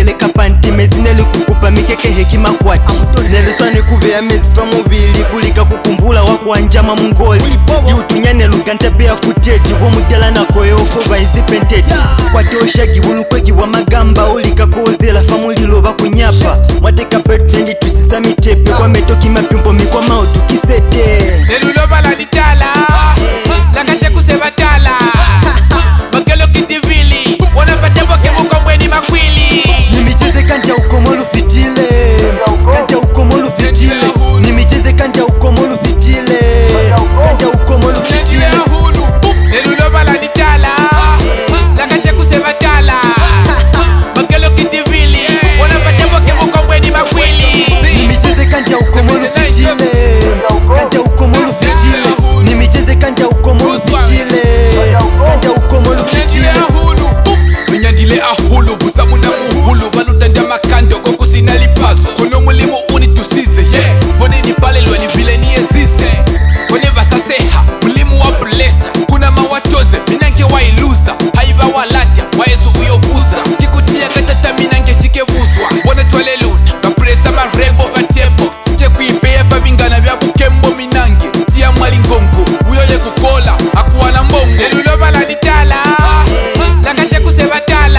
keleka panti mezineli kukupa mikeke hekima kwati neliswani kuveya mezifa mubili kulika kukumbula wakuanjama mungoli yutunyane luganta bea futeti womudala nakoyofo vaizipenteti kwati oshagi bulukweki wa magamba ulika kozela famulilo bakunyapa mwateka petendi tusisa mitepe kwa metoki mapimbo mikwa mautu kisete neluloba la ditala lakache kusebatala magelo kitivili wanapatebo kemukombweni makwili nimicheze kanja ukomolu fitile kanja ukomolu fitile nimicheze kanja ukomolu fitile kanja ukomolu fitile neluloba la ditala lakache kusebatala magelo kitivili wanapatebo kemukombweni makwili nimicheze kanja ukomolu fitile kanja ukomolu fitile nimicheze kanja ukomolu fitile kanja ukomolu fitile minyandile ahulu busamu na muhulu balutanda makando koko sinalipazo kono mulimu unitusize vone nipalelwa ni vile niezise kone vasaseha mulimu wa bulesa kuna mawatoze minange wailuza haiba walata waesu uyobuza kikutia katata minange sikebuzwa bona twaleluna bapresa marebo fatebo sike kuipea vingana vya bukembo minange tia mwali ngongo uyoye kukola akuwana mbongo neluloba la ditala lakache kusebatala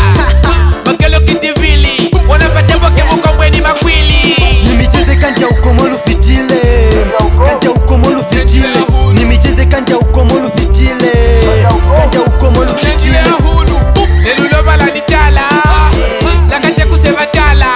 magelo kitivili wanapatebo kemukombweni makwili nimicheze kanja ukomolu fitile kanja ukomolu fitile nimicheze kanja ukomolu fitile kanja ukomolu fitile neluloba la ditala lakache kusebatala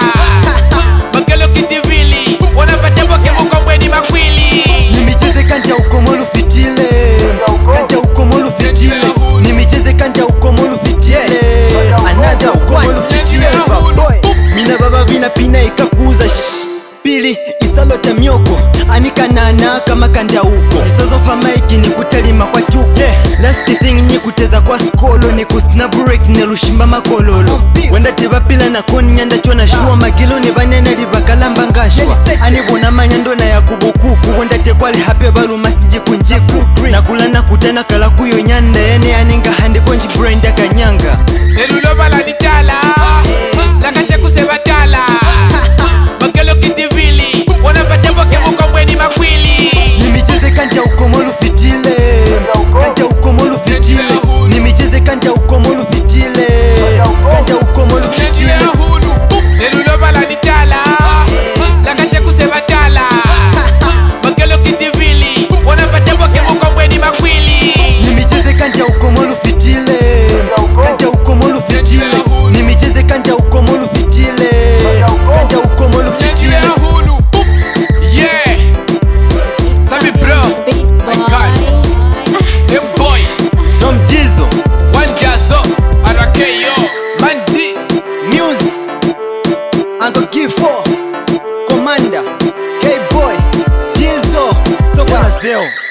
magelo kitivili wanapatebo kemukombweni makwili nimicheze kanja ukomolu fitile kanja ukomolu fitile nimicheze kanja ukomolu fitile another ukomolu fitile boy mina baba vina pina ikakuza pili isalota myoko anikanana kama kanda uko isazofa maiki ni kutalima kwa chuko last thing ni kuteza kwa skolo ni kusnap break nelushimba makololo wenda tiba pila na koni nyanda chona shua magilo ni banena libakalamba ngashwa anibona manyando na yakubukuku wenda tekwali hape balu masinji kunjiku nakulana kutana kala kuyo nyanda ene aninga handi konji brenda kanyanga neluloba la ditala lakache kusebatala magelo kitivili wanapatebo kemukombweni makwili nimicheze kanja ukomolu fitile kanja ukomolu fitile nimicheze kanja ukomolu fitile kanja ukomolu fitile neluloba la ditala lakache kusebatala magelo kitivili wanapatebo kemukombweni makwili nimicheze kanja ukomolu fitile kanja ukomolu fitile nimicheze kanja ukomolu fitile kanja ukomolu fitile yeah Sammy bro my god them boy Tom Dizo one jazo arakeyo mandi Music Uncle G4 Commander K-Boy Dizo Soko na Zeo